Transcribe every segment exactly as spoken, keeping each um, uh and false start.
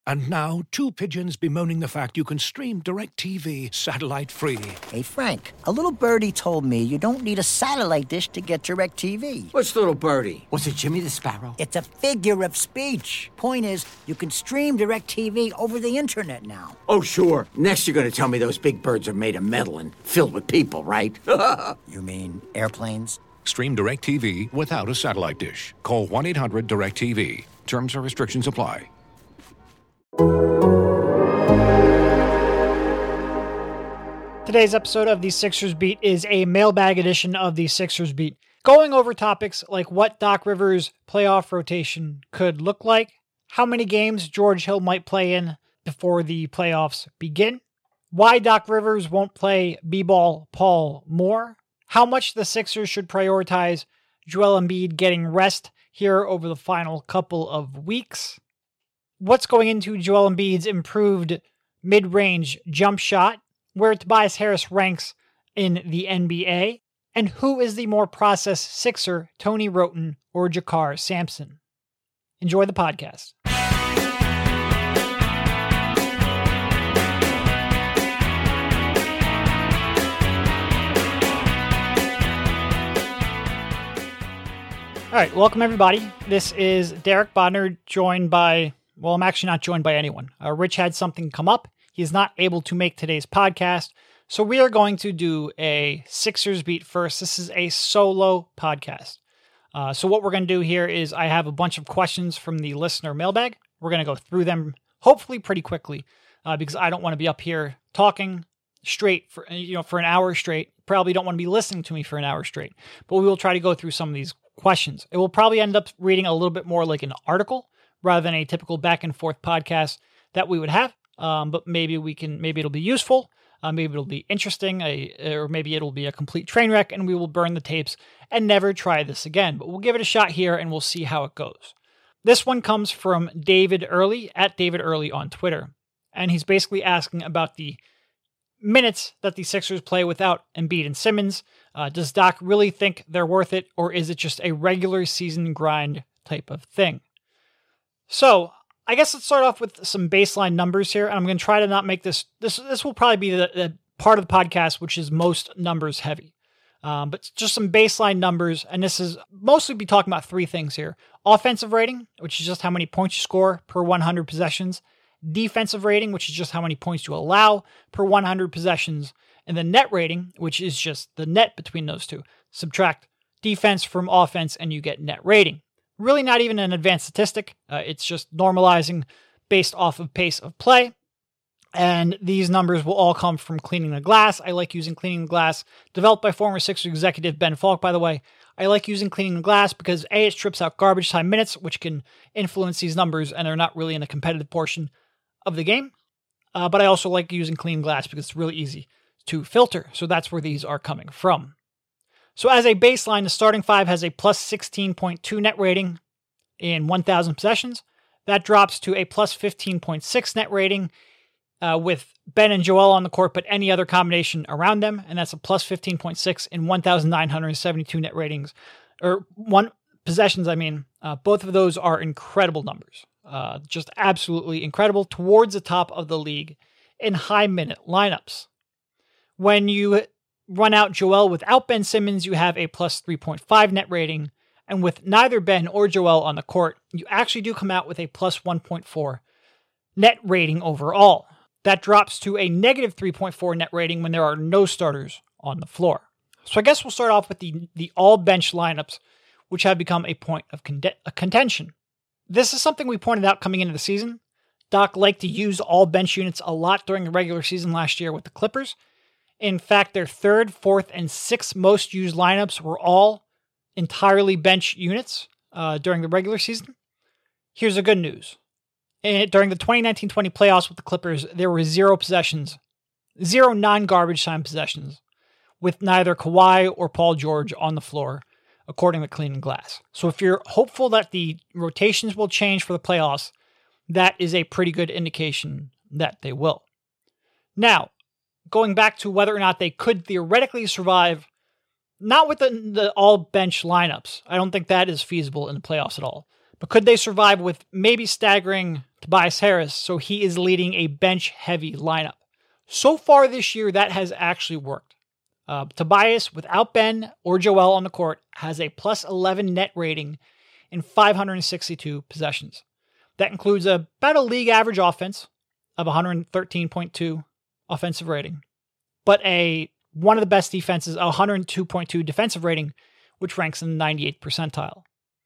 And now, two pigeons bemoaning the fact you can stream DirecTV satellite-free. Hey, Frank, a little birdie told me you don't need a satellite dish to get DirecTV. What's little birdie? Was it Jimmy the Sparrow? It's a figure of speech. Point is, you can stream DirecTV over the internet now. Oh, sure. Next you're going to tell me those big birds are made of metal and filled with people, right? You mean airplanes? Stream DirecTV without a satellite dish. Call one eight hundred direct T V. Terms and restrictions apply. Today's episode of the Sixers Beat is a mailbag edition of the Sixers Beat, going over topics like what Doc Rivers' playoff rotation could look like, how many games George Hill might play in before the playoffs begin, why Doc Rivers won't play B-Ball Paul Moore, how much the Sixers should prioritize Joel Embiid getting rest here over the final couple of weeks, what's going into Joel Embiid's improved mid-range jump shot, where Tobias Harris ranks in the N B A, and who is the more processed Sixer, Tony Wroten or Jakar Sampson. Enjoy the podcast. All right, welcome everybody. This is Derek Bodner, joined by, well, I'm actually not joined by anyone. Uh, Rich had something come up. He is not able to make today's podcast, so we are going to do a Sixers Beat first. This is a solo podcast. Uh, so what we're going to do here is I have a bunch of questions from the listener mailbag. We're going to go through them hopefully pretty quickly uh, because I don't want to be up here talking straight for you know for an hour straight. Probably don't want to be listening to me for an hour straight, but we will try to go through some of these questions. It will probably end up reading a little bit more like an article rather than a typical back and forth podcast that we would have. Um, but maybe we can, maybe it'll be useful. Uh, maybe it'll be interesting, a, or maybe it'll be a complete train wreck and we will burn the tapes and never try this again. But we'll give it a shot here and we'll see how it goes. This one comes from David Early at David Early on Twitter. And he's basically asking about the minutes that the Sixers play without Embiid and Simmons. Uh, does Doc really think they're worth it, or is it just a regular season grind type of thing? So I guess let's start off with some baseline numbers here. And I'm going to try to not make this, this, this will probably be the, the part of the podcast which is most numbers heavy. Um, but just some baseline numbers. And this is mostly be talking about three things here. Offensive rating, which is just how many points you score per one hundred possessions. Defensive rating, which is just how many points you allow per one hundred possessions. And the net rating, which is just the net between those two. Subtract defense from offense and you get net rating. Really not even an advanced statistic. Uh, it's just normalizing based off of pace of play. And these numbers will all come from Cleaning the Glass. I like using Cleaning the Glass, developed by former Sixers executive Ben Falk, by the way. I like using Cleaning the Glass because A, it strips out garbage time minutes, which can influence these numbers, and they're not really in the competitive portion of the game. Uh, but I also like using Cleaning Glass because it's really easy to filter. So that's where these are coming from. So as a baseline, the starting five has a plus sixteen point two net rating in one thousand possessions. That drops to a plus fifteen point six net rating uh, with Ben and Joel on the court, but any other combination around them. And that's a plus fifteen point six in one thousand nine hundred seventy-two net ratings, or one possessions, I mean. Uh, both of those are incredible numbers. Uh, just absolutely incredible, towards the top of the league in high minute lineups. When you run out Joel without Ben Simmons, you have a plus three point five net rating. And with neither Ben or Joel on the court, you actually do come out with a plus one point four net rating overall. That drops to a negative three point four net rating when there are no starters on the floor. So I guess we'll start off with the, the all-bench lineups, which have become a point of con- a contention. This is something we pointed out coming into the season. Doc liked to use all-bench units a lot during the regular season last year with the Clippers. In fact, their third, fourth, and sixth most used lineups were all entirely bench units uh, during the regular season. Here's the good news. And during the twenty nineteen twenty playoffs with the Clippers, there were zero possessions, zero non-garbage time possessions, with neither Kawhi or Paul George on the floor, according to Cleaning Glass. So if you're hopeful that the rotations will change for the playoffs, that is a pretty good indication that they will. Now, going back to whether or not they could theoretically survive, not with the, the all-bench lineups. I don't think that is feasible in the playoffs at all. But could they survive with maybe staggering Tobias Harris so he is leading a bench-heavy lineup? So far this year, that has actually worked. Uh, Tobias, without Ben or Joel on the court, has a plus eleven net rating in five hundred sixty-two possessions. That includes a, about a league average offense of one hundred thirteen point two offensive rating, but a one of the best defenses, a one hundred two point two defensive rating, which ranks in the ninety-eighth percentile.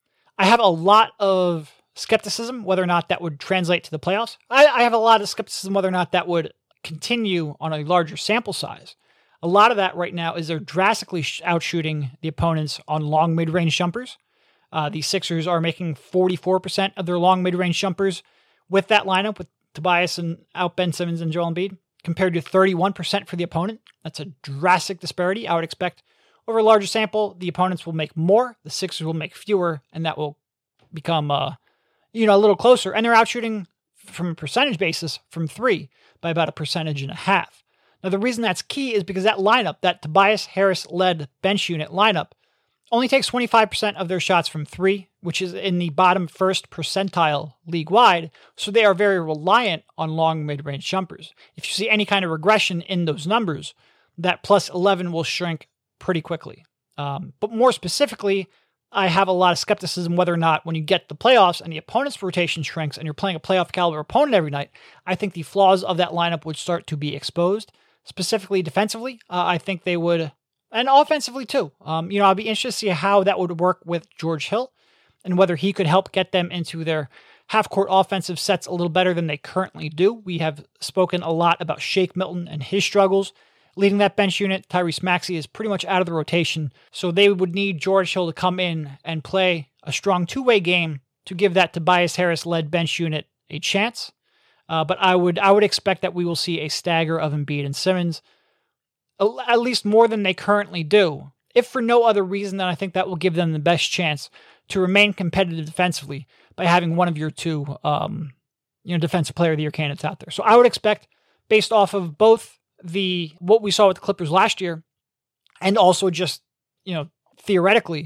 I have a lot of skepticism whether or not that would translate to the playoffs. I, I have a lot of skepticism whether or not that would continue on a larger sample size. A lot of that right now is they're drastically outshooting the opponents on long mid-range jumpers. Uh, the Sixers are making forty-four percent of their long mid-range jumpers with that lineup, with Tobias and out Ben Simmons and Joel Embiid, compared to thirty-one percent for the opponent. That's a drastic disparity. I would expect over a larger sample, the opponents will make more, the Sixers will make fewer, and that will become uh, you know, a little closer. And they're outshooting from a percentage basis from three by about a percentage and a half. Now, the reason that's key is because that lineup, that Tobias Harris-led bench unit lineup, only takes twenty-five percent of their shots from three, which is in the bottom first percentile league-wide, so they are very reliant on long mid-range jumpers. If you see any kind of regression in those numbers, that plus eleven will shrink pretty quickly. Um, but more specifically, I have a lot of skepticism whether or not when you get the playoffs and the opponent's rotation shrinks and you're playing a playoff caliber opponent every night, I think the flaws of that lineup would start to be exposed. Specifically defensively, uh, I think they would, and offensively too. Um, you know, I'd be interested to see how that would work with George Hill and whether he could help get them into their half-court offensive sets a little better than they currently do. We have spoken a lot about Shake Milton and his struggles leading that bench unit. Tyrese Maxey is pretty much out of the rotation, so they would need George Hill to come in and play a strong two-way game to give that Tobias Harris-led bench unit a chance. Uh, but I would I would expect that we will see a stagger of Embiid and Simmons, at least more than they currently do, if for no other reason than I think that will give them the best chance to remain competitive defensively by having one of your two um, you know, defensive player of the year candidates out there. So I would expect, based off of both the what we saw with the Clippers last year and also just, you know, theoretically,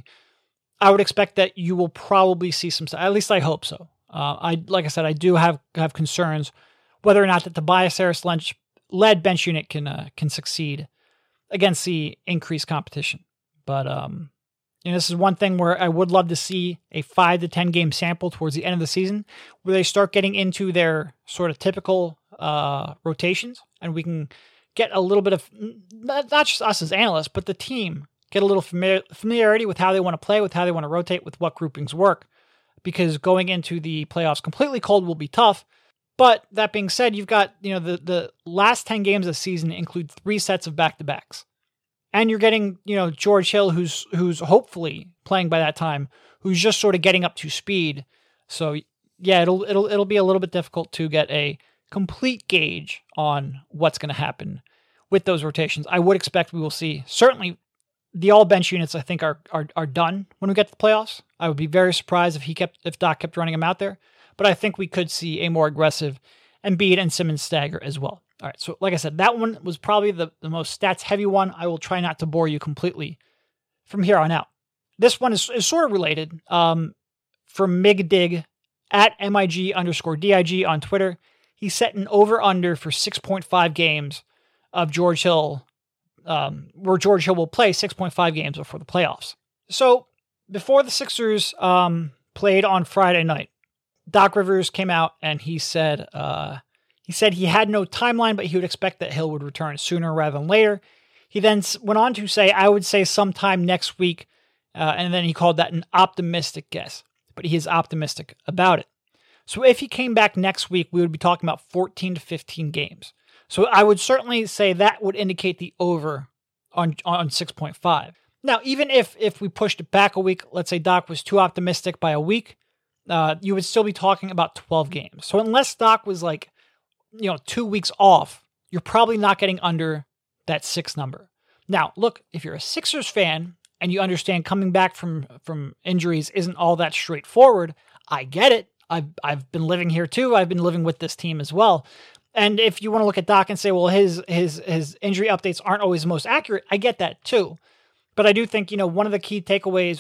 I would expect that you will probably see some, at least I hope so. Uh, I like I said, I do have have concerns whether or not that the Tobias Harris-led bench unit can uh, can succeed against the increased competition. But um, you know, this is one thing where I would love to see a five to ten game sample towards the end of the season, where they start getting into their sort of typical uh, rotations, and we can get a little bit of not just us as analysts, but the team get a little familiar, familiarity with how they want to play, with how they want to rotate, with what groupings work. Because going into the playoffs completely cold will be tough. But that being said, you've got, you know, the, the last ten games of the season include three sets of back-to-backs. And you're getting, you know, George Hill, who's who's hopefully playing by that time, who's just sort of getting up to speed. So yeah, it'll it'll it'll be a little bit difficult to get a complete gauge on what's going to happen with those rotations. I would expect we will see certainly the all bench units. I think are are are done when we get to the playoffs. I would be very surprised if he kept if Doc kept running them out there, but I think we could see a more aggressive Embiid and Simmons stagger as well. All right, so like I said, that one was probably the, the most stats heavy one. I will try not to bore you completely from here on out. This one is, is sort of related. Um, from Migdig at M I G underscore D I G on Twitter, he set an over under for six point five games of George Hill, um, where George Hill will play six point five games before the playoffs. So before the Sixers um, played on Friday night, Doc Rivers came out and he said uh, he said he had no timeline, but he would expect that Hill would return sooner rather than later. He then went on to say, I would say sometime next week, uh, and then he called that an optimistic guess, but he is optimistic about it. So if he came back next week, we would be talking about fourteen to fifteen games. So I would certainly say that would indicate the over on, on six point five. Now, even if if we pushed it back a week, let's say Doc was too optimistic by a week, uh, you would still be talking about twelve games. So unless Doc was like, you know, two weeks off, you're probably not getting under that six number. Now, look, if you're a Sixers fan and you understand coming back from, from injuries isn't all that straightforward, I get it. I've, I've been living here too. I've been living with this team as well. And if you want to look at Doc and say, well, his his his injury updates aren't always the most accurate, I get that too. But I do think, you know, one of the key takeaways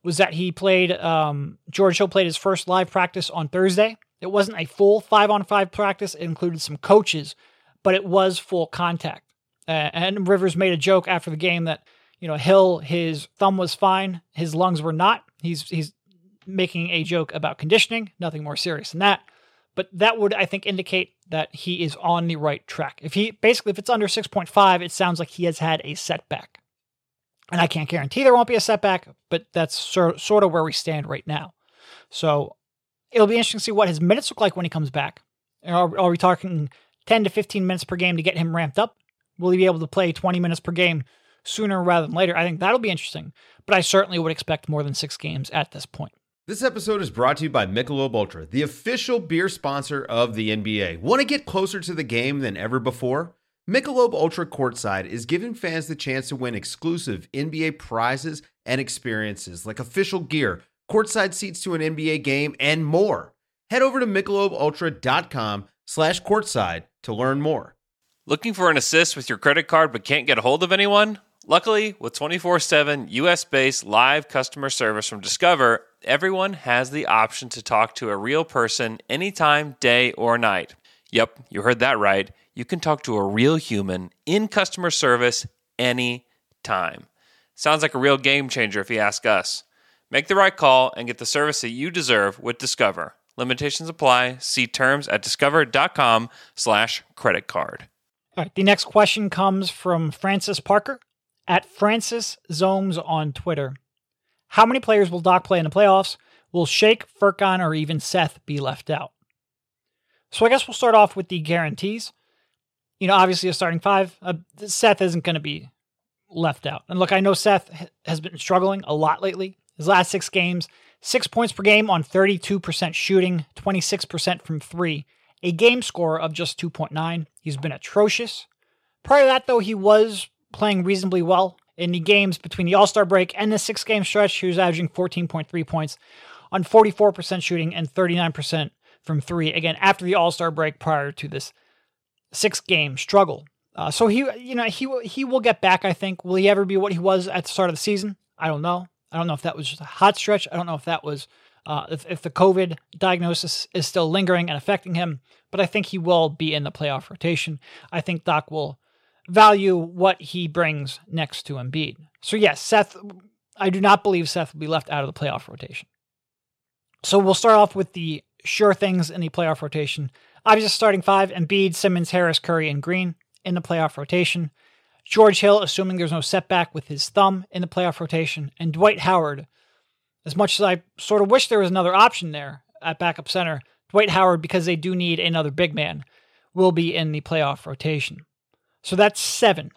was that he played, um, George Hill played his first live practice on Thursday. It wasn't a full five-on-five practice. It included some coaches, but it was full contact. Uh, and Rivers made a joke after the game that, you know, Hill, his thumb was fine, his lungs were not. He's he's making a joke about conditioning, nothing more serious than that. But that would, I think, indicate that he is on the right track. If he basically, if it's under six point five, it sounds like he has had a setback. And I can't guarantee there won't be a setback, but that's sort sort of where we stand right now. So it'll be interesting to see what his minutes look like when he comes back. Are, are we talking ten to fifteen minutes per game to get him ramped up? Will he be able to play twenty minutes per game sooner rather than later? I think that'll be interesting, but I certainly would expect more than six games at this point. This episode is brought to you by Michelob Ultra, the official beer sponsor of the N B A. Want to get closer to the game than ever before? Michelob Ultra Courtside is giving fans the chance to win exclusive N B A prizes and experiences like official gear, courtside seats to an N B A game, and more. Head over to michelobultra.com slash courtside to learn more. Looking for an assist with your credit card but can't get a hold of anyone? Luckily, with twenty-four seven U S-based live customer service from Discover, everyone has the option to talk to a real person anytime, day or night. Yep, you heard that right. You can talk to a real human in customer service anytime. Sounds like a real game changer if you ask us. Make the right call and get the service that you deserve with Discover. Limitations apply. See terms at discover.com slash credit card. All right, the next question comes from Francis Parker at Francis Zomes on Twitter. How many players will Doc play in the playoffs? Will Shake, Furkan, or even Seth be left out? So I guess we'll start off with the guarantees. You know, obviously a starting five, uh, Seth isn't going to be left out. And look, I know Seth has been struggling a lot lately. His last six games, six points per game on thirty-two percent shooting, twenty-six percent from three, a game score of just two point nine. He's been atrocious. Prior to that, though, he was playing reasonably well. In the games between the All-Star break and the six-game stretch, he was averaging fourteen point three points on forty-four percent shooting and thirty-nine percent from three. Again, after the All-Star break, prior to this six-game struggle. Uh, so he, you know, he he will get back. I think. Will he ever be what he was at the start of the season? I don't know. I don't know if that was just a hot stretch. I don't know if that was uh, if if the COVID diagnosis is still lingering and affecting him. But I think he will be in the playoff rotation. I think Doc will value what he brings next to Embiid. So yes, Seth, I do not believe Seth will be left out of the playoff rotation. So we'll start off with the sure things in the playoff rotation. Obviously starting five, Embiid, Simmons, Harris, Curry, and Green in the playoff rotation. George Hill, assuming there's no setback with his thumb, in the playoff rotation. And Dwight Howard, as much as I sort of wish there was another option there at backup center, Dwight Howard, because they do need another big man, will be in the playoff rotation. So that's seven.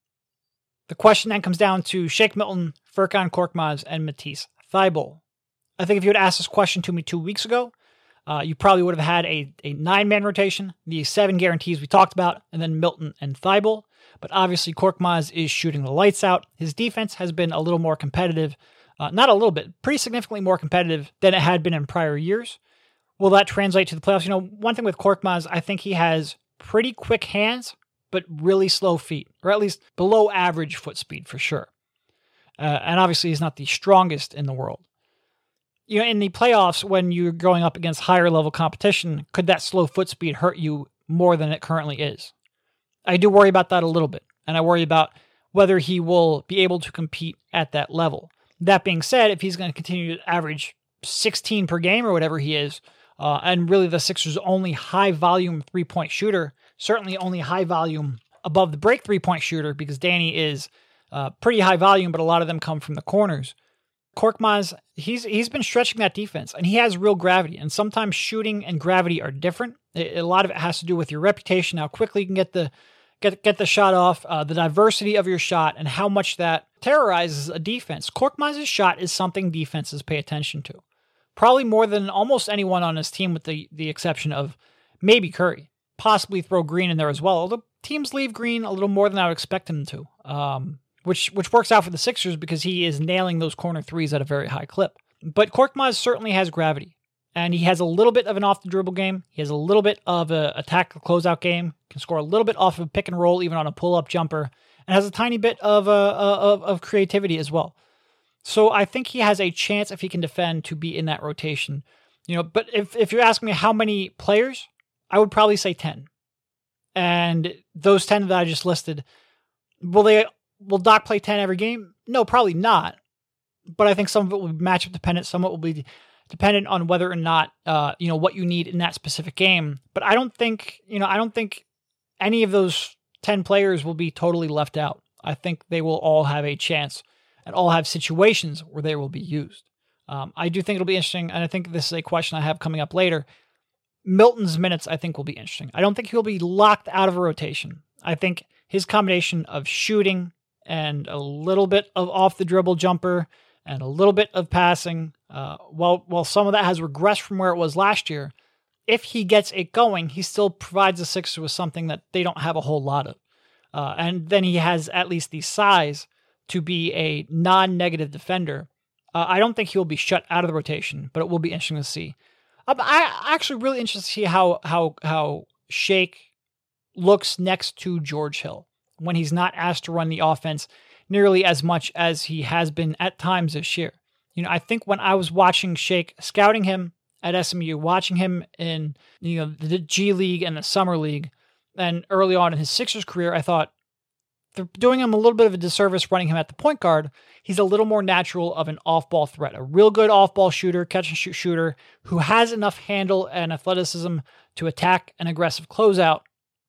The question then comes down to Shake Milton, Furkan Korkmaz, and Matisse Thybulle. I think if you had asked this question to me two weeks ago, uh, you probably would have had a, a nine-man rotation, the seven guarantees we talked about, and then Milton and Thybulle. But obviously Korkmaz is shooting the lights out. His defense has been a little more competitive. Uh, not a little bit, pretty significantly more competitive than it had been in prior years. Will that translate to the playoffs? You know, one thing with Korkmaz, I think he has pretty quick hands, but really slow feet, or at least below average foot speed for sure. Uh, and obviously he's not the strongest in the world. You know, in the playoffs, when you're going up against higher level competition, could that slow foot speed hurt you more than it currently is? I do worry about that a little bit, and I worry about whether he will be able to compete at that level. That being said, if he's going to continue to average sixteen per game or whatever he is, uh, and really the Sixers' only high-volume three-point shooter, certainly only high-volume above the break three-point shooter, because Danny is uh, pretty high volume, but a lot of them come from the corners. Korkmaz, he's he's been stretching that defense, and he has real gravity, and sometimes shooting and gravity are different. It, a lot of it has to do with your reputation, how quickly you can get the get get the shot off, uh, the diversity of your shot, and how much that terrorizes a defense. Korkmaz's shot is something defenses pay attention to, probably more than almost anyone on his team, with the, the exception of maybe Curry. Possibly throw Green in there as well, although teams leave Green a little more than I would expect them to. Um, Which which works out for the Sixers because he is nailing those corner threes at a very high clip. But Korkmaz certainly has gravity, and he has a little bit of an off-the-dribble game. He has a little bit of a, a tactical closeout game, can score a little bit off of a pick and roll, even on a pull-up jumper, and has a tiny bit of, uh, of, of creativity as well. So I think he has a chance, if he can defend, to be in that rotation. You know, but if, if you're asking me how many players, I would probably say ten. And those ten that I just listed, will they will Doc play ten every game? No, probably not. But I think some of it will be matchup dependent. Some of it will be dependent on whether or not, uh, you know, what you need in that specific game. But I don't think, you know, I don't think any of those ten players will be totally left out. I think they will all have a chance and all have situations where they will be used. Um, I do think it'll be interesting, and I think this is a question I have coming up later. Milton's minutes, I think, will be interesting. I don't think he'll be locked out of a rotation. I think his combination of shooting and a little bit of off-the-dribble jumper and a little bit of passing, uh, while, while some of that has regressed from where it was last year, if he gets it going, he still provides the Sixers with something that they don't have a whole lot of. Uh, and then he has at least the size to be a non-negative defender. Uh, I don't think he'll be shut out of the rotation, but it will be interesting to see. Uh, I actually really interested to see how how how Shake looks next to George Hill when he's not asked to run the offense nearly as much as he has been at times this year. You know, I think when I was watching Shake, scouting him at S M U, watching him in, you know, the G League and the Summer League, and early on in his Sixers career, I thought they're doing him a little bit of a disservice running him at the point guard. He's a little more natural of an off-ball threat, a real good off-ball shooter, catch-and-shoot shooter who has enough handle and athleticism to attack an aggressive closeout.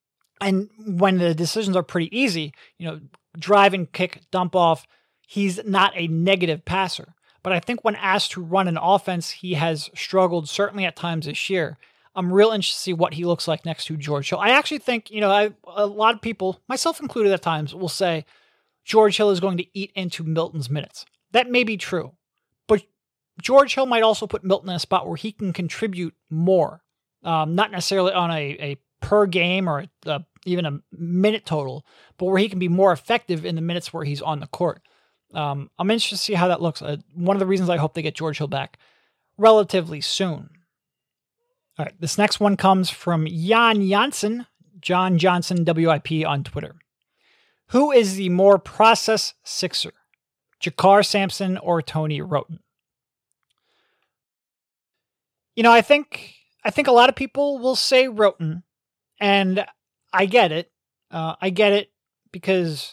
And when the decisions are pretty easy, you know, drive and kick, dump off, he's not a negative passer. But I think when asked to run an offense, he has struggled, certainly at times this year. I'm real interested to see what he looks like next to George Hill. I actually think, you know, I, a lot of people, myself included at times, will say George Hill is going to eat into Milton's minutes. That may be true, but George Hill might also put Milton in a spot where he can contribute more, um, not necessarily on a, a per game or a, a, even a minute total, but where he can be more effective in the minutes where he's on the court. Um, I'm interested to see how that looks. Uh, one of the reasons I hope they get George Hill back relatively soon. All right, this next one comes from Jan Janssen, John Johnson W I P on Twitter. Who is the more process Sixer, JaKarr Sampson or Tony Wroten? You know, I think I think a lot of people will say Wroten, and I get it. Uh, I get it because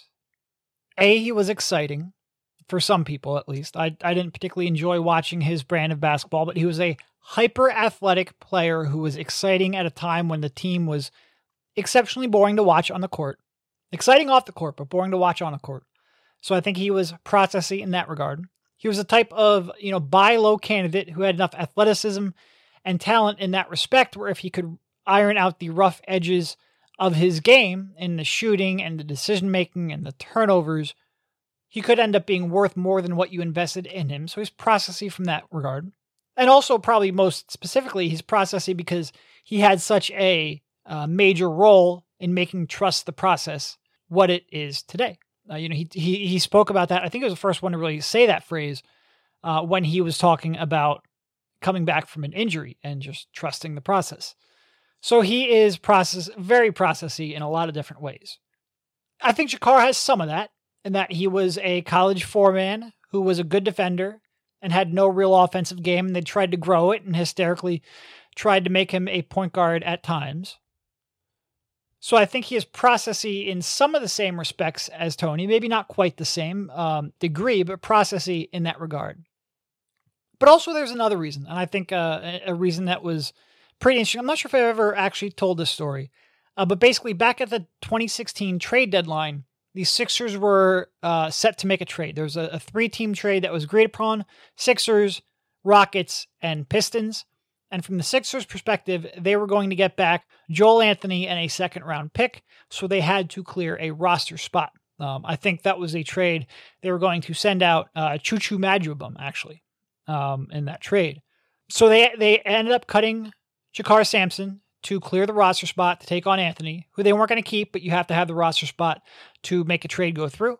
A, he was exciting for some people at least. I I didn't particularly enjoy watching his brand of basketball, but he was a hyper-athletic player who was exciting at a time when the team was exceptionally boring to watch on the court. Exciting off the court, but boring to watch on the court. So I think he was processy in that regard. He was a type of, you know, buy low candidate who had enough athleticism and talent in that respect where if he could iron out the rough edges of his game in the shooting and the decision-making and the turnovers, he could end up being worth more than what you invested in him. So he's processy from that regard. And also probably most specifically, he's processy because he had such a uh, major role in making trust the process what it is today. Uh, you know, he, he he spoke about that. I think he was the first one to really say that phrase uh, when he was talking about coming back from an injury and just trusting the process. So he is process very processy in a lot of different ways. I think JaKarr has some of that in that he was a college four-man who was a good defender and had no real offensive game, and they tried to grow it and hysterically tried to make him a point guard at times. So I think he is processy in some of the same respects as Tony, maybe not quite the same um, degree, but processy in that regard. But also there's another reason, and I think uh, a reason that was pretty interesting. I'm not sure if I've ever actually told this story, uh, but basically back at the twenty sixteen trade deadline, the Sixers were uh, set to make a trade. There was a, a three-team trade that was agreed upon, Sixers, Rockets, and Pistons. And from the Sixers' perspective, they were going to get back Joel Anthony and a second-round pick, so they had to clear a roster spot. Um, I think that was a trade. They were going to send out uh, Chuchu Madjubum, actually, um, in that trade. So they they ended up cutting JaKarr Sampson to clear the roster spot to take on Anthony, who they weren't going to keep, but you have to have the roster spot to make a trade go through.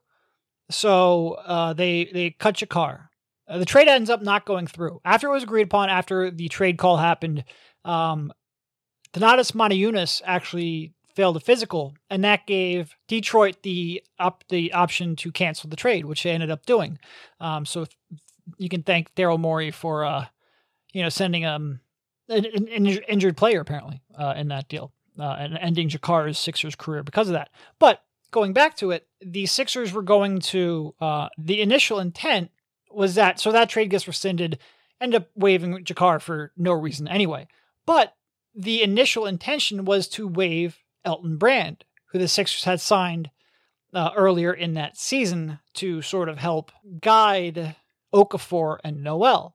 So uh, they they cut JaKarr. Uh, the trade ends up not going through. After it was agreed upon, after the trade call happened, um, Donatas Motiejunas actually failed a physical, and that gave Detroit the up the option to cancel the trade, which they ended up doing. Um, so you can thank Daryl Morey for uh, you know sending um, an, an injured player apparently uh, in that deal uh, and ending Jakar's Sixers career because of that. But going back to it, the Sixers were going to uh, the initial intent was that so that trade gets rescinded, end up waiving Jakar for no reason anyway. But the initial intention was to waive Elton Brand, who the Sixers had signed uh, earlier in that season to sort of help guide Okafor and Noel.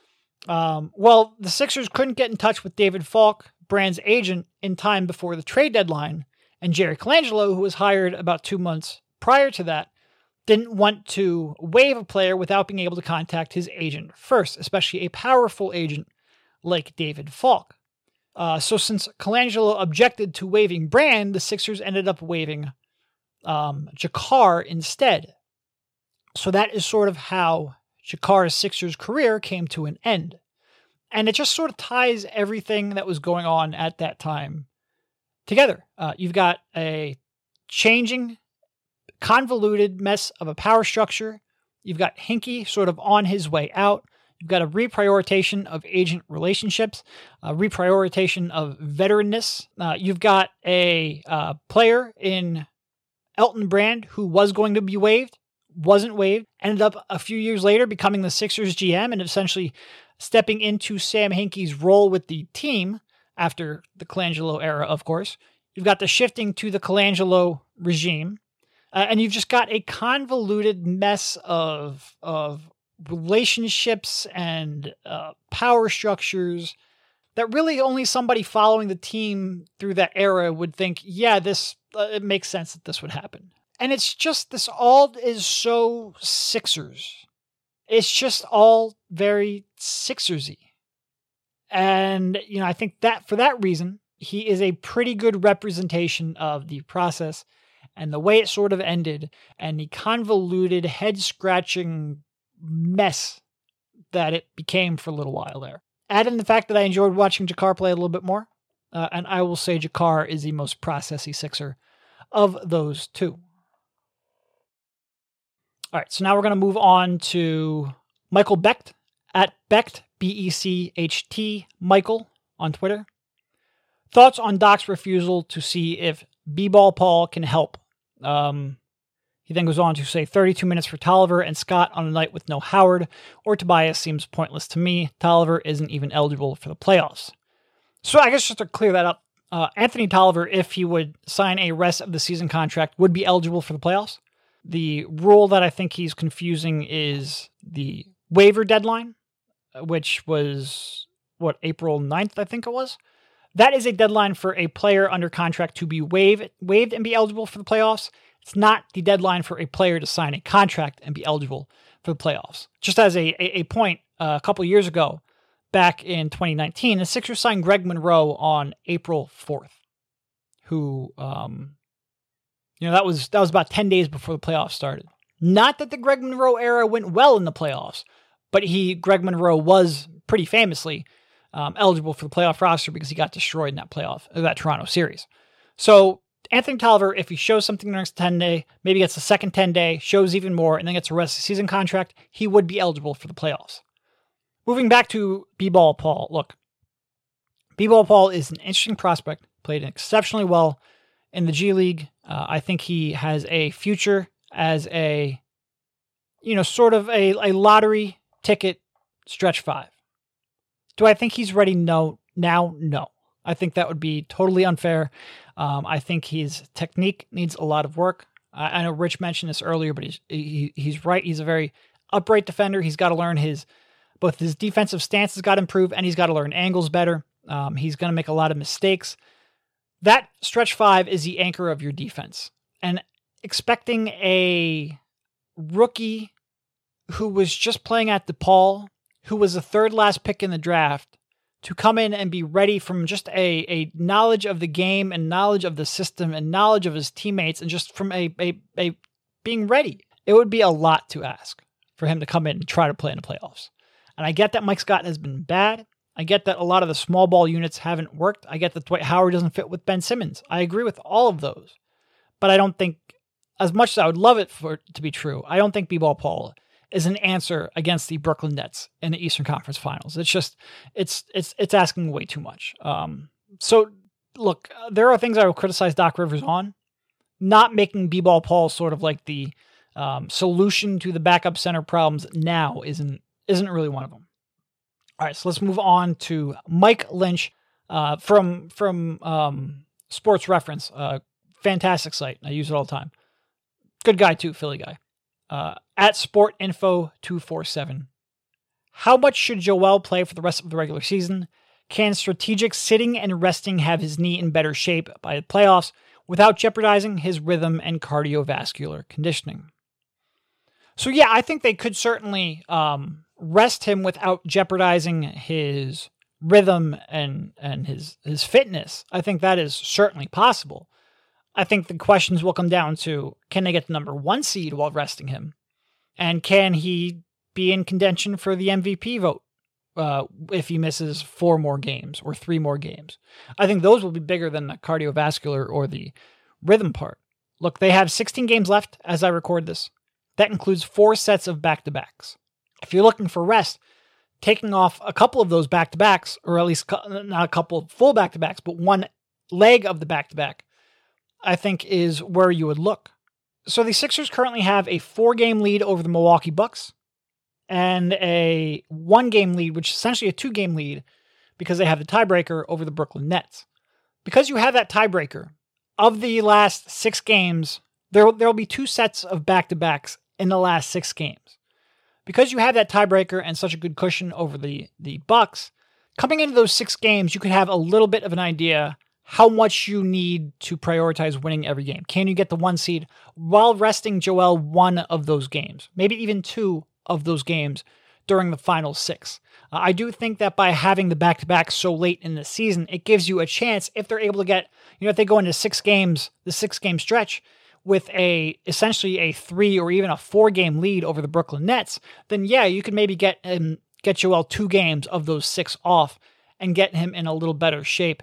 Um, well, the Sixers couldn't get in touch with David Falk, Brand's agent, in time before the trade deadline, and Jerry Colangelo, who was hired about two months prior to that, didn't want to waive a player without being able to contact his agent first, especially a powerful agent like David Falk. Uh, so since Colangelo objected to waiving Brand, the Sixers ended up waiving um, Jakar instead. So that is sort of how Jakar's Sixers career came to an end. And it just sort of ties everything that was going on at that time together. Uh, you've got a changing, convoluted mess of a power structure. You've got Hinkie sort of on his way out. You've got a reprioritization of agent relationships, a reprioritization of veteranness. Uh, you've got a uh, player in Elton Brand who was going to be waived, wasn't waived, ended up a few years later becoming the Sixers G M and essentially stepping into Sam Hinkie's role with the team after the Colangelo era, of course. You've got the shifting to the Colangelo regime, uh, and you've just got a convoluted mess of of relationships and uh, power structures that really only somebody following the team through that era would think, yeah, this uh, it makes sense that this would happen. And it's just, this all is so Sixers. It's just all very Sixersy. And, you know, I think that for that reason, he is a pretty good representation of the process and the way it sort of ended and the convoluted, head-scratching mess that it became for a little while there. Add in the fact that I enjoyed watching Jakar play a little bit more, uh, and I will say Jakar is the most processy Sixer of those two. All right, so now we're going to move on to Michael Becht, at Becht, B E C H T, Michael, on Twitter. Thoughts on Doc's refusal to see if B-Ball Paul can help. Um, he then goes on to say thirty-two minutes for Tolliver and Scott on a night with no Howard or Tobias seems pointless to me. Tolliver isn't even eligible for the playoffs. So I guess just to clear that up, uh, Anthony Tolliver, if he would sign a rest of the season contract, would be eligible for the playoffs. The rule that I think he's confusing is the waiver deadline, which was, what, April ninth, I think it was? That is a deadline for a player under contract to be waived, waived and be eligible for the playoffs. It's not the deadline for a player to sign a contract and be eligible for the playoffs. Just as a, a, a point, uh, a couple years ago, back in twenty nineteen, the Sixers signed Greg Monroe on April fourth, who, um, you know, that was that was about ten days before the playoffs started. Not that the Greg Monroe era went well in the playoffs, but he, Greg Monroe, was pretty famously um, eligible for the playoff roster because he got destroyed in that playoff, that Toronto series. So Anthony Tolliver, if he shows something in the next ten day, maybe gets the second ten day, shows even more, and then gets a rest of the season contract, he would be eligible for the playoffs. Moving back to B-Ball Paul, look, B-Ball Paul is an interesting prospect, played exceptionally well in the G League. Uh, I think he has a future as a, you know, sort of a, a lottery ticket stretch five. Do I think he's ready? No. Now, no. I think that would be totally unfair. Um, I think his technique needs a lot of work. I, I know Rich mentioned this earlier, but he's he, he's right. He's a very upright defender. He's got to learn his, both his defensive stance has got to improve, and he's got to learn angles better. Um, he's going to make a lot of mistakes. That stretch five is the anchor of your defense. And expecting a rookie who was just playing at DePaul, who was the third last pick in the draft, to come in and be ready from just a, a knowledge of the game and knowledge of the system and knowledge of his teammates and just from a, a, a being ready. It would be a lot to ask for him to come in and try to play in the playoffs. And I get that Mike Scott has been bad. I get that a lot of the small ball units haven't worked. I get that Dwight Howard doesn't fit with Ben Simmons. I agree with all of those. But I don't think, as much as I would love it for it to be true, I don't think B-Ball Paul is an answer against the Brooklyn Nets in the Eastern Conference Finals. It's just, it's it's it's asking way too much. Um, so, look, there are things I will criticize Doc Rivers on. Not making B-Ball Paul sort of like the um, solution to the backup center problems now isn't isn't really one of them. All right, so let's move on to Mike Lynch uh, from from um, Sports Reference. Uh, fantastic site. I use it all the time. Good guy too, Philly guy. Uh, at Sport Info two forty-seven. How much should Joel play for the rest of the regular season? Can strategic sitting and resting have his knee in better shape by the playoffs without jeopardizing his rhythm and cardiovascular conditioning? So yeah, I think they could certainly um, rest him without jeopardizing his rhythm and and his his fitness. I think that is certainly possible. I think the questions will come down to, can they get the number one seed while resting him? And can he be in contention for the M V P vote uh, if he misses four more games or three more games? I think those will be bigger than the cardiovascular or the rhythm part. Look, they have sixteen games left as I record this. That includes four sets of back-to-backs. If you're looking for rest, taking off a couple of those back-to-backs, or at least not a couple of full back-to-backs, but one leg of the back-to-back, I think is where you would look. So the Sixers currently have a four-game lead over the Milwaukee Bucks and a one-game lead, which is essentially a two-game lead because they have the tiebreaker over the Brooklyn Nets. Because you have that tiebreaker, of the last six games, there there will be two sets of back-to-backs in the last six games. Because you have that tiebreaker and such a good cushion over the, the Bucks, coming into those six games, you could have a little bit of an idea how much you need to prioritize winning every game. Can you get the one seed while resting Joel one of those games? Maybe even two of those games during the final six. Uh, I do think that by having the back-to-back so late in the season, it gives you a chance if they're able to get, you know, if they go into six games, the six-game stretch, with a essentially a three or even a four-game lead over the Brooklyn Nets, then yeah, you could maybe get um, get Joel two games of those six off and get him in a little better shape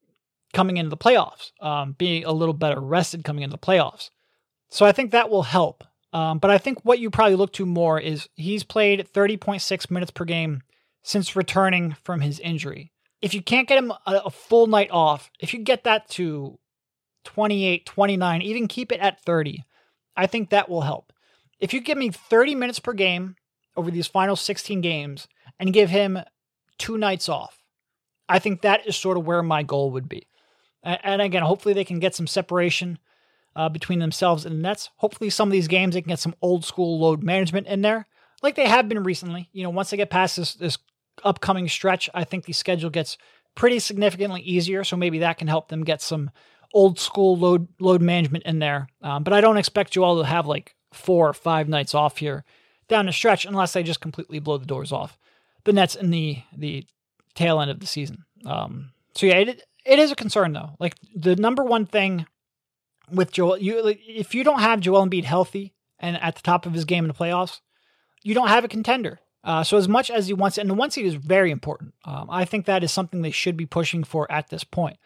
coming into the playoffs, um, being a little better rested coming into the playoffs. So I think that will help. Um, but I think what you probably look to more is he's played thirty point six minutes per game since returning from his injury. If you can't get him a, a full night off, if you get that to twenty-eight, twenty-nine, even keep it at thirty, I think that will help. If you give me thirty minutes per game over these final sixteen games and give him two nights off, I think that is sort of where my goal would be. And again, hopefully they can get some separation uh, between themselves and the Nets. Hopefully some of these games they can get some old school load management in there, like they have been recently. You know, once they get past this, this upcoming stretch, I think the schedule gets pretty significantly easier. So maybe that can help them get some old school load load management in there. Um, but I don't expect you all to have like four or five nights off here down the stretch unless they just completely blow the doors off the Nets in the the tail end of the season. Um, so yeah, it it is a concern though. Like the number one thing with Joel, you like, if you don't have Joel Embiid healthy and at the top of his game in the playoffs, you don't have a contender. Uh, so as much as he wants, and the one seed is very important. Um, I think that is something they should be pushing for at this point.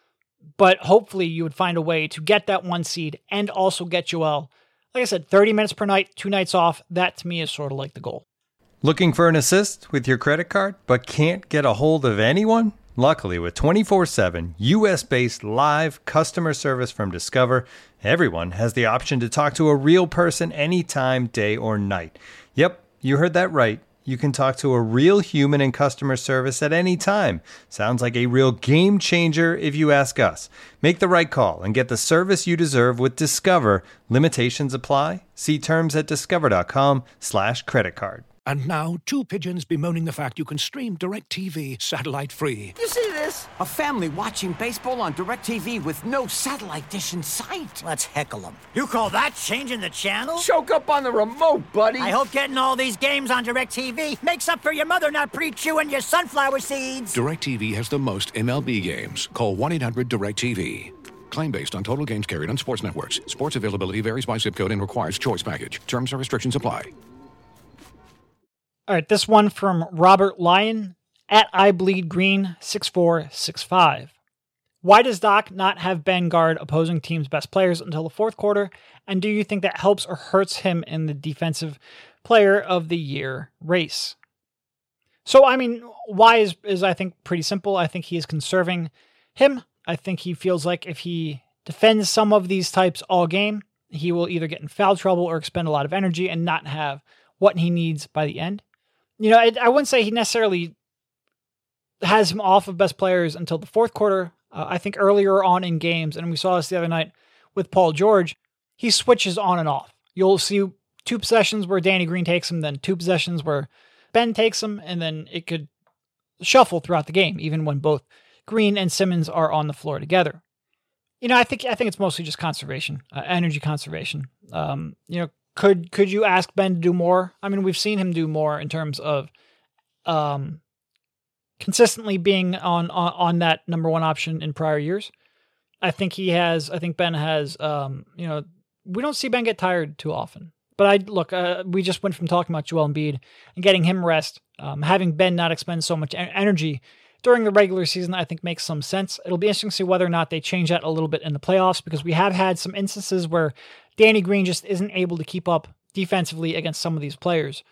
But hopefully you would find a way to get that one seed and also get Joel, like I said, thirty minutes per night, two nights off. That to me is sort of like the goal. Looking for an assist with your credit card, but can't get a hold of anyone? Luckily, with twenty-four seven U S-based live customer service from Discover, everyone has the option to talk to a real person anytime, day or night. Yep, you heard that right. You can talk to a real human in customer service at any time. Sounds like a real game changer if you ask us. Make the right call and get the service you deserve with Discover. Limitations apply. See terms at discover.com slash credit card. And now, two pigeons bemoaning the fact you can stream DirecTV satellite-free. You see this? A family watching baseball on DirecTV with no satellite dish in sight. Let's heckle them. You call that changing the channel? Choke up on the remote, buddy. I hope getting all these games on DirecTV makes up for your mother not pre-chewing your sunflower seeds. DirecTV has the most M L B games. Call one eight hundred direct T V. Claim based on total games carried on sports networks. Sports availability varies by zip code and requires choice package. Terms and restrictions apply. All right, this one from Robert Lyon at IBleedGreen six four six five. Why does Doc not have Ben guard opposing teams' best players until the fourth quarter? And do you think that helps or hurts him in the defensive player of the year race? So, I mean, why is, is I think, pretty simple. I think he is conserving him. I think he feels like if he defends some of these types all game, he will either get in foul trouble or expend a lot of energy and not have what he needs by the end. You know, I, I wouldn't say he necessarily has him off of best players until the fourth quarter. Uh, I think earlier on in games, and we saw this the other night with Paul George, he switches on and off. You'll see two possessions where Danny Green takes him, then two possessions where Ben takes him, and then it could shuffle throughout the game, even when both Green and Simmons are on the floor together. You know, I think I think it's mostly just conservation, uh, energy conservation. Um, you know, could could you ask Ben to do more? I mean, we've seen him do more in terms of um, consistently being on, on on that number one option in prior years. I think he has. I think Ben has. Um, you know, we don't see Ben get tired too often. But I look. Uh, we just went from talking about Joel Embiid and getting him rest, um, having Ben not expend so much energy during the regular season, I think makes some sense. It'll be interesting to see whether or not they change that a little bit in the playoffs, because we have had some instances where Danny Green just isn't able to keep up defensively against some of these players.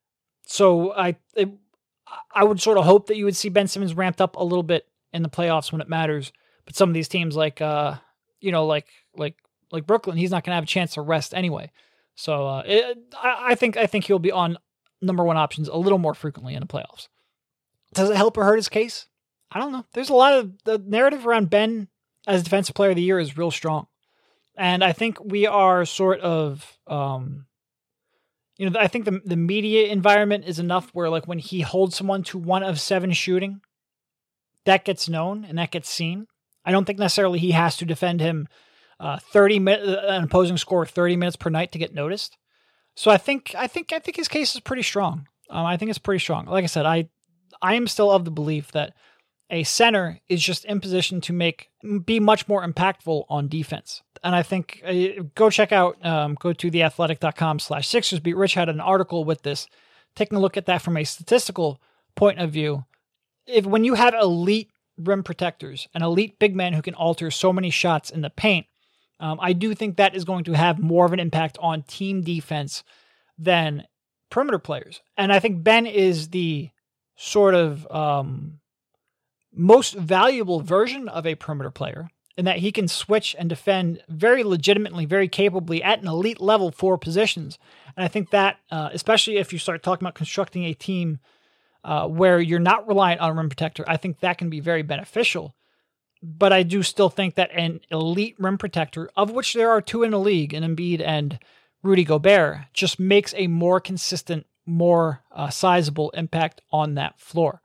So I it, I would sort of hope that you would see Ben Simmons ramped up a little bit in the playoffs when it matters. But some of these teams, like uh, you know, like like like Brooklyn, he's not going to have a chance to rest anyway. So uh, it, I, I think I think he'll be on number one options a little more frequently in the playoffs. Does it help or hurt his case? I don't know. There's a lot of the narrative around Ben as Defensive Player of the Year is real strong. And I think we are sort of, um, you know, I think the, the media environment is enough where, like, when he holds someone to one of seven shooting, that gets known and that gets seen. I don't think necessarily he has to defend him uh, thirty minutes, an opposing score thirty minutes per night to get noticed. So I think, I think, I think his case is pretty strong. Um, I think it's pretty strong. Like I said, I, I am still of the belief that a center is just in position to make be much more impactful on defense. And I think uh, go check out, um, go to theathletic.com slash Sixers beat. Rich had an article with this, taking a look at that from a statistical point of view. If when you have elite rim protectors, an elite big man who can alter so many shots in the paint, um, I do think that is going to have more of an impact on team defense than perimeter players. And I think Ben is the sort of um, most valuable version of a perimeter player in that he can switch and defend very legitimately, very capably at an elite level for positions. And I think that, uh, especially if you start talking about constructing a team uh, where you're not reliant on a rim protector, I think that can be very beneficial. But I do still think that an elite rim protector, of which there are two in the league, in Embiid and Rudy Gobert, just makes a more consistent, more uh, sizable impact on that floor.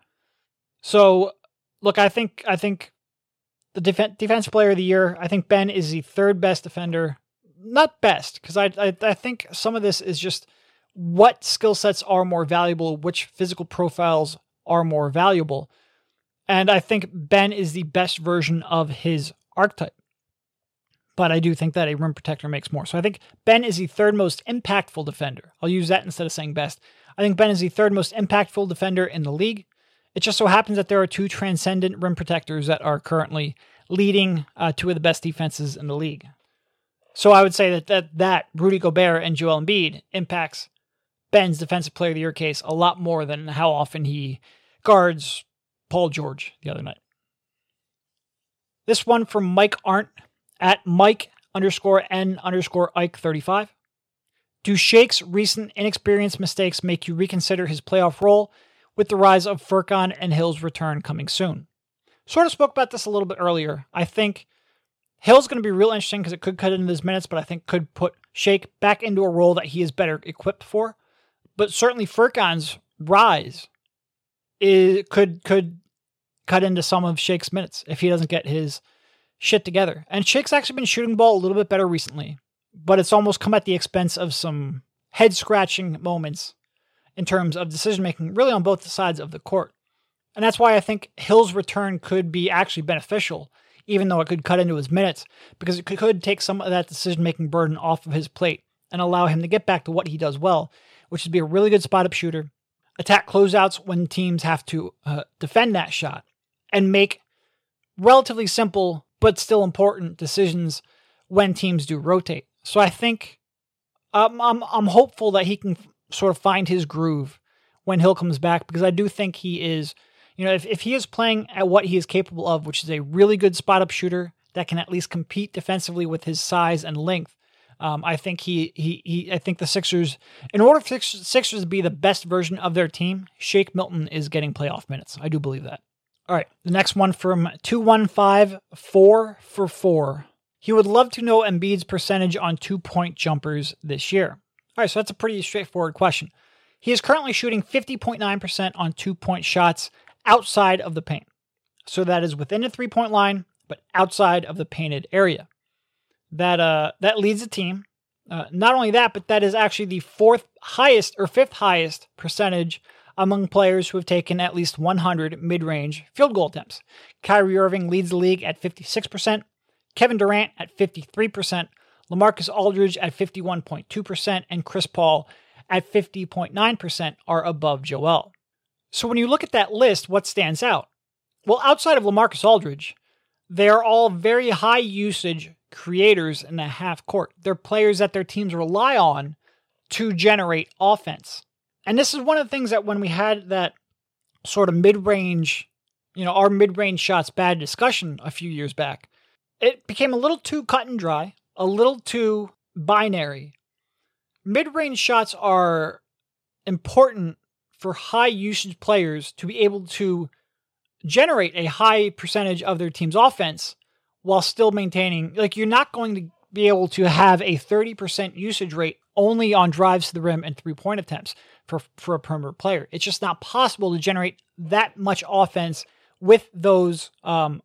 So, look, I think I think the def- defensive player of the year, I think Ben is the third best defender. Not best, because I, I I think some of this is just what skill sets are more valuable, which physical profiles are more valuable. And I think Ben is the best version of his archetype. But I do think that a rim protector makes more. So I think Ben is the third most impactful defender. I'll use that instead of saying best. I think Ben is the third most impactful defender in the league. It just so happens that there are two transcendent rim protectors that are currently leading uh, two of the best defenses in the league. So I would say that that, that Rudy Gobert and Joel Embiid impacts Ben's Defensive Player of the Year case a lot more than how often he guards Paul George the other night. This one from Mike Arndt at Mike underscore N underscore Ike thirty-five. Do Shake's recent inexperienced mistakes make you reconsider his playoff role with the rise of Furkan and Hill's return coming soon? Sort of spoke about this a little bit earlier. I think Hill's going to be real interesting because it could cut into his minutes, but I think could put Shake back into a role that he is better equipped for. But certainly Furkan's rise is, could could cut into some of Shake's minutes if he doesn't get his shit together. And Shake's actually been shooting the ball a little bit better recently, but it's almost come at the expense of some head-scratching moments in terms of decision-making, really on both sides of the court. And that's why I think Hill's return could be actually beneficial, even though it could cut into his minutes, because it could take some of that decision-making burden off of his plate and allow him to get back to what he does well, which is be a really good spot-up shooter, attack closeouts when teams have to uh, defend that shot, and make relatively simple but still important decisions when teams do rotate. So I think um, I'm I'm hopeful that he can sort of find his groove when Hill comes back, because I do think he is, you know, if, if he is playing at what he is capable of, which is a really good spot-up shooter that can at least compete defensively with his size and length, um, I think he, he he I think the Sixers, in order for Sixers, Sixers to be the best version of their team, Shake Milton is getting playoff minutes. I do believe that. All right, the next one from two one five, four for four. He would love to know Embiid's percentage on two-point jumpers this year. All right, so that's a pretty straightforward question. He is currently shooting fifty point nine percent on two-point shots outside of the paint. So that is within the three-point line, but outside of the painted area. That uh that leads the team. Uh, not only that, but that is actually the fourth highest or fifth highest percentage among players who have taken at least one hundred mid-range field goal attempts. Kyrie Irving leads the league at fifty-six percent, Kevin Durant at fifty-three percent, LaMarcus Aldridge at fifty-one point two percent, and Chris Paul at fifty point nine percent are above Joel. So when you look at that list, what stands out? Well, outside of LaMarcus Aldridge, they are all very high usage creators in the half court. They're players that their teams rely on to generate offense. And this is one of the things that when we had that sort of mid-range, you know, our mid-range shots bad discussion a few years back, it became a little too cut and dry, a little too binary. Mid-range shots are important for high usage players to be able to generate a high percentage of their team's offense while still maintaining, like, you're not going to be able to have a thirty percent usage rate only on drives to the rim and three-point attempts for, for a perimeter player. It's just not possible to generate that much offense with those um,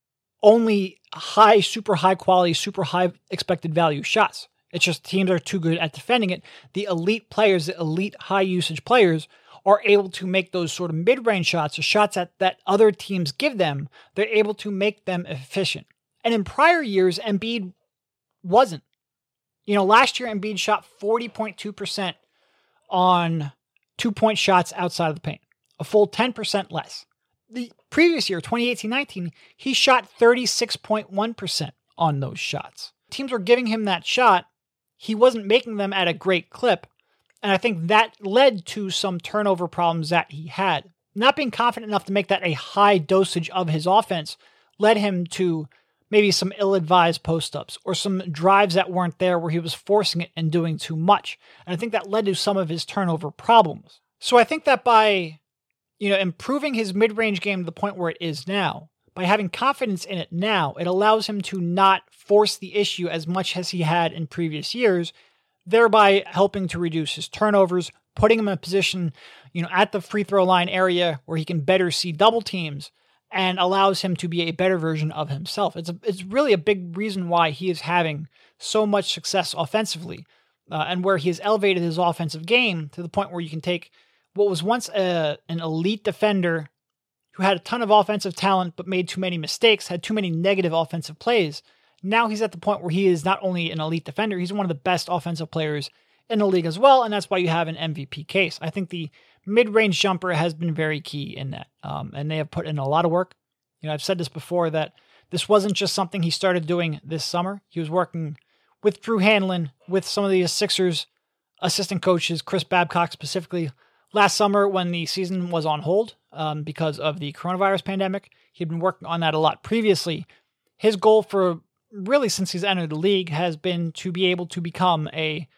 only high, super high quality, super high expected value shots. It's just teams are too good at defending it. The elite players, the elite high usage players, are able to make those sort of mid-range shots, or shots that, that other teams give them. They're able to make them efficient. And in prior years, Embiid wasn't. You know, last year Embiid shot forty point two percent on two-point shots outside of the paint, a full ten percent less. The previous year, twenty eighteen nineteen, he shot thirty-six point one percent on those shots. Teams were giving him that shot. He wasn't making them at a great clip. And I think that led to some turnover problems that he had. Not being confident enough to make that a high dosage of his offense led him to maybe some ill-advised post-ups or some drives that weren't there where he was forcing it and doing too much. And I think that led to some of his turnover problems. So I think that by, you know, improving his mid-range game to the point where it is now, by having confidence in it now, it allows him to not force the issue as much as he had in previous years, thereby helping to reduce his turnovers, putting him in a position, you know, at the free throw line area where he can better see double teams, and allows him to be a better version of himself. It's a, it's really a big reason why he is having so much success offensively, uh, and where he has elevated his offensive game to the point where you can take what was once a, an elite defender who had a ton of offensive talent but made too many mistakes, had too many negative offensive plays. Now he's at the point where he is not only an elite defender, he's one of the best offensive players in the league as well, and that's why you have an M V P case. I think the mid-range jumper has been very key in that, um, and they have put in a lot of work. You know, I've said this before, that this wasn't just something he started doing this summer. He was working with Drew Hanlon, with some of the Sixers assistant coaches, Chris Babcock specifically, last summer when the season was on hold um, because of the coronavirus pandemic. He'd been working on that a lot previously. His goal for really since he's entered the league has been to be able to become a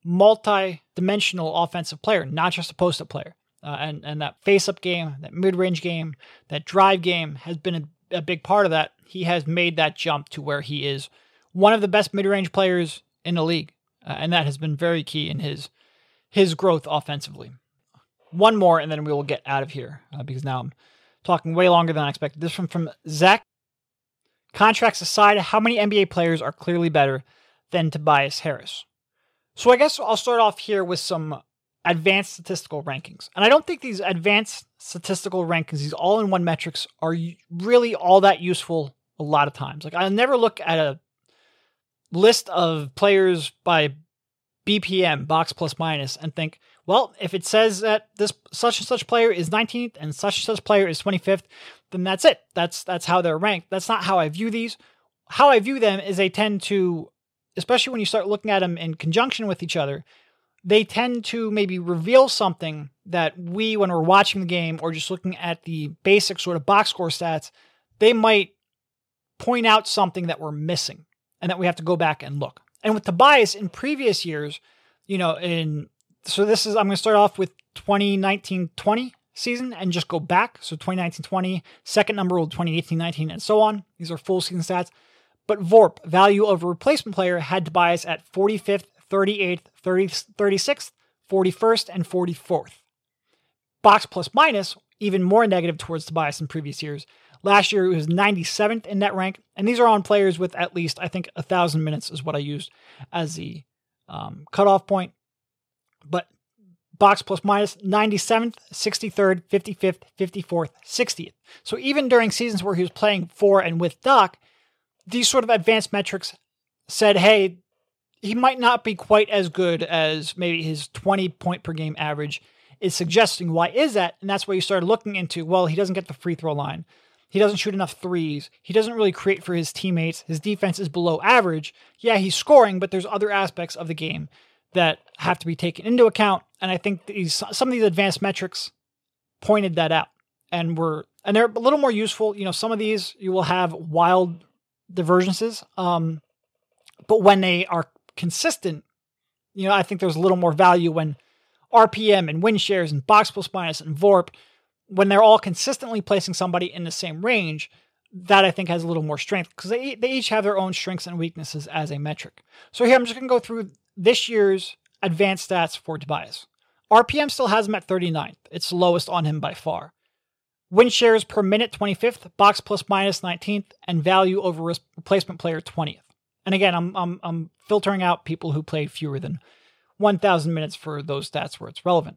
multi-dimensional offensive player, not just a post-up player. Uh, and, and that face-up game, that mid-range game, that drive game has been a, a big part of that. He has made that jump to where he is one of the best mid-range players in the league. Uh, and that has been very key in his his growth offensively. One more, and then we will get out of here, uh, because now I'm talking way longer than I expected. This one from Zach. Contracts aside, how many N B A players are clearly better than Tobias Harris? So I guess I'll start off here with some advanced statistical rankings. And I don't think these advanced statistical rankings, these all-in-one metrics, are really all that useful a lot of times. Like, I'll never look at a list of players by B P M, box plus minus, and think, well, if it says that this such and such player is nineteenth and such and such player is twenty-fifth, then that's it. That's that's how they're ranked. That's not how I view these. How I view them is they tend to, especially when you start looking at them in conjunction with each other, they tend to maybe reveal something that we, when we're watching the game or just looking at the basic sort of box score stats, they might point out something that we're missing and that we have to go back and look. And with Tobias in previous years, you know, in, so this is, I'm going to start off with twenty nineteen twenty season and just go back. So twenty nineteen twenty, second number will twenty eighteen nineteen, and so on. These are full season stats. But V O R P, value over replacement player, had Tobias at forty-fifth, thirty-eighth, thirty-sixth, forty-first, and forty-fourth. Box plus minus, even more negative towards Tobias in previous years. Last year, it was ninety-seventh in that rank, and these are on players with at least, I think, one thousand minutes is what I used as the um, cutoff point. But box plus minus, ninety-seventh, sixty-third, fifty-fifth, fifty-fourth, sixtieth. So even during seasons where he was playing for and with Doc, these sort of advanced metrics said, hey, he might not be quite as good as maybe his twenty point per game average is suggesting. Why is that? And that's why you started looking into, well, he doesn't get the free throw line. He doesn't shoot enough threes. He doesn't really create for his teammates. His defense is below average. Yeah, he's scoring, but there's other aspects of the game that have to be taken into account. And I think these, some of these advanced metrics pointed that out and were, and they're a little more useful. You know, some of these you will have wild divergences. Um, but when they are consistent, you know, I think there's a little more value when R P M and win shares and box plus minus and V O R P, when they're all consistently placing somebody in the same range, that I think has a little more strength because they, they each have their own strengths and weaknesses as a metric. So here I'm just going to go through this year's advanced stats for Tobias. R P M still has him at thirty-ninth. It's the lowest on him by far. Win shares per minute, twenty-fifth, box plus minus nineteenth, and value over replacement player twentieth. And again, I'm I'm I'm filtering out people who played fewer than one thousand minutes for those stats where it's relevant.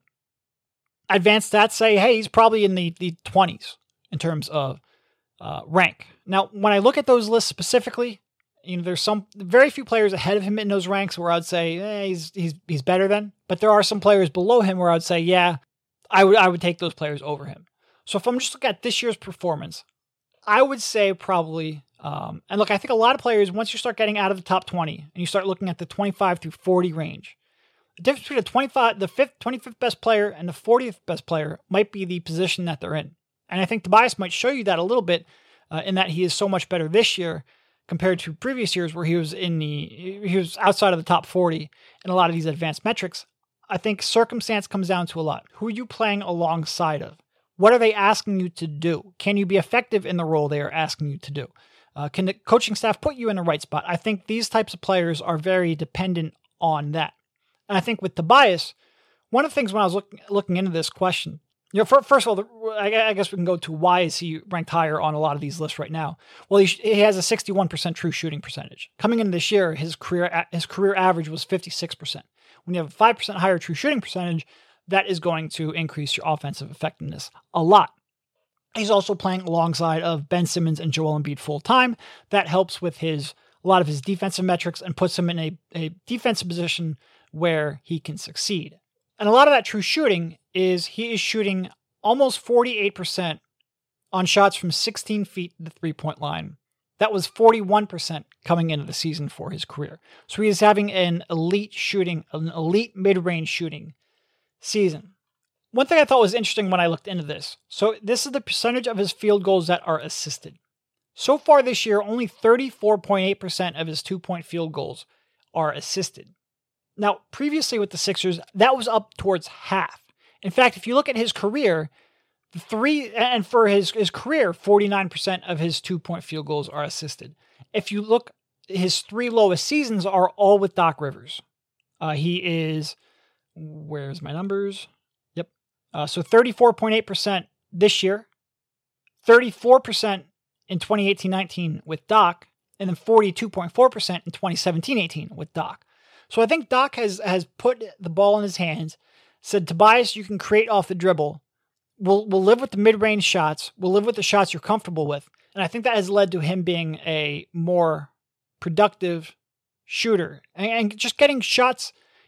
Advanced stats say, hey, he's probably in the, the twenties in terms of uh, rank. Now, when I look at those lists specifically, you know, there's some very few players ahead of him in those ranks where I'd say eh, he's he's he's better than, but there are some players below him where I'd say, yeah, I would I would take those players over him. So if I'm just looking at this year's performance, I would say probably, um, and look, I think a lot of players, once you start getting out of the top twenty and you start looking at the twenty-five through forty range, the difference between the twenty-five, the fifth, twenty-fifth best player and the fortieth best player might be the position that they're in. And I think Tobias might show you that a little bit uh, in that he is so much better this year compared to previous years where he was in the, he was outside of the top forty in a lot of these advanced metrics. I think circumstance comes down to a lot. Who are you playing alongside of? What are they asking you to do? Can you be effective in the role they are asking you to do? Uh, can the coaching staff put you in the right spot? I think these types of players are very dependent on that. And I think with Tobias, one of the things when I was looking looking into this question, you know, for, first of all, I, I guess we can go to why is he ranked higher on a lot of these lists right now? Well, he, he has a sixty-one percent true shooting percentage. Coming into this year, his career his career average was fifty-six percent. When you have a five percent higher true shooting percentage, that is going to increase your offensive effectiveness a lot. He's also playing alongside of Ben Simmons and Joel Embiid full time. That helps with his a lot of his defensive metrics and puts him in a, a defensive position where he can succeed. And a lot of that true shooting is he is shooting almost forty-eight percent on shots from sixteen feet to the three-point line. That was forty-one percent coming into the season for his career. So he is having an elite shooting, an elite mid-range shooting season. One thing I thought was interesting when I looked into this. So this is the percentage of his field goals that are assisted. So far this year, only thirty-four point eight percent of his two-point field goals are assisted. Now, previously with the Sixers, that was up towards half. In fact, if you look at his career, the three, and for his, his career, forty-nine percent of his two-point field goals are assisted. If you look, his three lowest seasons are all with Doc Rivers. Uh, he is, where's my numbers? Yep. Uh, so thirty-four point eight percent this year, thirty-four percent in twenty eighteen nineteen with Doc, and then forty-two point four percent in twenty seventeen eighteen with Doc. So I think Doc has, has put the ball in his hands, said, Tobias, you can create off the dribble. We'll, we'll live with the mid-range shots. We'll live with the shots you're comfortable with. And I think that has led to him being a more productive shooter and, and just getting shots.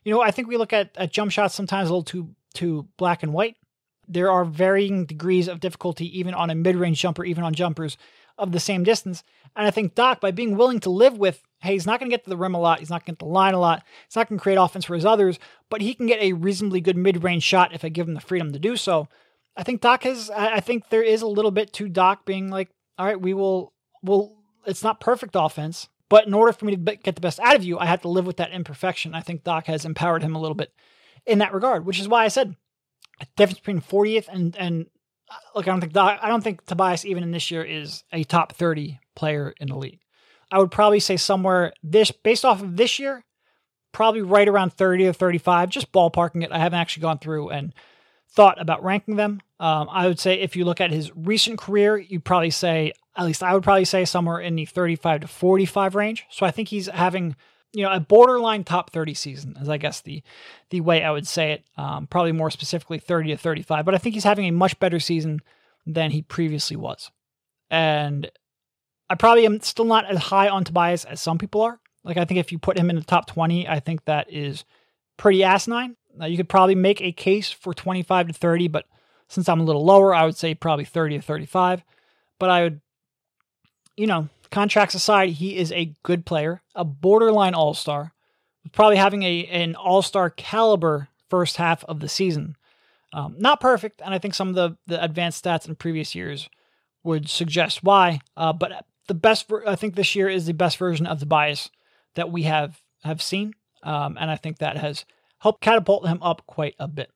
you know, I think we look at, at jump shots sometimes a little too too black and white. There are varying degrees of difficulty even on a mid-range jumper, even on jumpers of the same distance. And I think Doc, by being willing to live with, hey, he's not going to get to the rim a lot, he's not going to get to the line a lot, he's not going to create offense for his others, but he can get a reasonably good mid-range shot if I give him the freedom to do so. I think Doc has, I think there is a little bit to Doc being like, all right, we will, will it's not perfect offense, but in order for me to get the best out of you, I have to live with that imperfection. I think Doc has empowered him a little bit in that regard, which is why I said the difference between fortieth and, and look, I don't think Doc, I don't think Tobias even in this year is a top thirty player in the league. I would probably say somewhere this, based off of this year, probably right around thirty or thirty-five, just ballparking it. I haven't actually gone through and thought about ranking them. Um, I would say if you look at his recent career, you'd probably say, at least I would probably say somewhere in the thirty-five to forty-five range. So I think he's having, you know, a borderline top thirty season, is I guess the the way I would say it. Um, probably more specifically thirty to thirty-five, but I think he's having a much better season than he previously was. And I probably am still not as high on Tobias as some people are. Like, I think if you put him in the top twenty, I think that is pretty asinine. Now, you could probably make a case for twenty-five to thirty, but since I'm a little lower, I would say probably thirty to thirty-five. But I would, you know, contracts aside, he is a good player, a borderline all-star, probably having a an all-star caliber first half of the season. Um, not perfect, and I think some of the, the advanced stats in previous years would suggest why. Uh, but the best, I think this year is the best version of Tobias that we have have seen, um, and I think that has helped catapult him up quite a bit.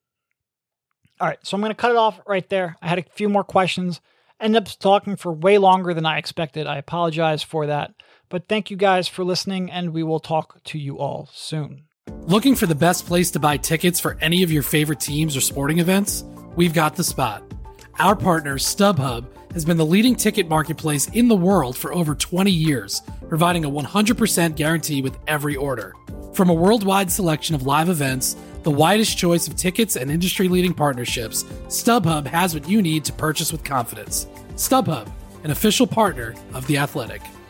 All right, so I'm going to cut it off right there. I had a few more questions. Ended up talking for way longer than I expected. I apologize for that. But thank you guys for listening, and we will talk to you all soon. Looking for the best place to buy tickets for any of your favorite teams or sporting events? We've got the spot. Our partner, StubHub, has been the leading ticket marketplace in the world for over twenty years, providing a one hundred percent guarantee with every order. From a worldwide selection of live events, the widest choice of tickets and industry-leading partnerships, StubHub has what you need to purchase with confidence. StubHub, an official partner of The Athletic.